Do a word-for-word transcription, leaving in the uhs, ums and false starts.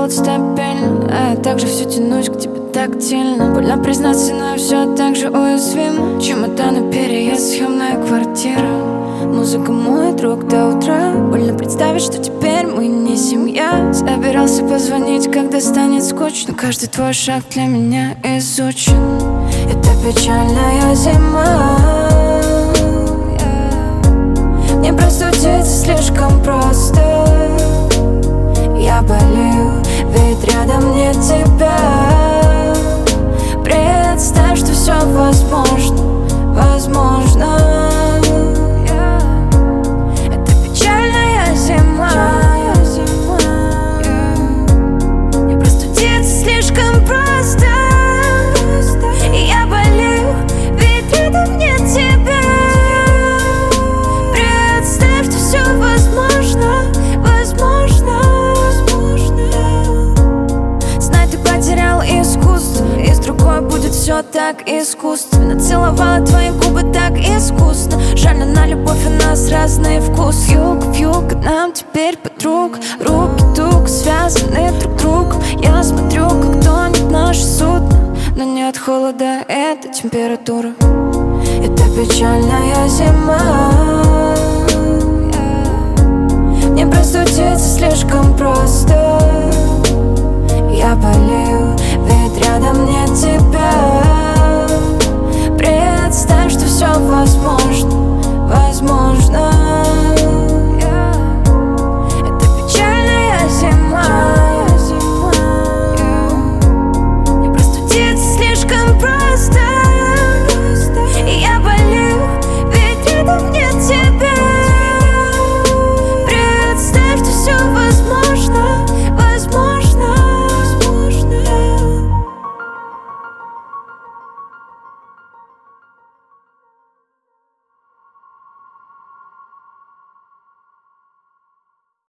холод стабильно, а я также все тянусь к тебе тактильно. Больно признаться, но я все так же уязвим. Чемоданы, переезд, съемная квартира. Музыка мой друг до утра. Больно представить, что теперь мы не семья. Собирался позвонить, когда станет скучно. Каждый твой шаг для меня изучен. Это печальная зима. Мне простудиться слишком просто. Я болею, ведь рядом нет тебя. Представь, что все возможно, возможно. Это печальная зима. Мне простудиться слишком просто. Я болею, ведь рядом нет тебя. Представь, что все возможно, возможно. Знай, ты потерял искусство, и с другой будет все так искусственно. Целовала твои губы так искусно. Жаль, но на любовь у нас разный вкус. Юг в юг, к нам теперь подруг. Руки туго связаны друг к другу. Я смотрю, как тонет наше судно, но нет холода, это температура. Это печальная зима. Мне простудиться слишком просто. Я болею,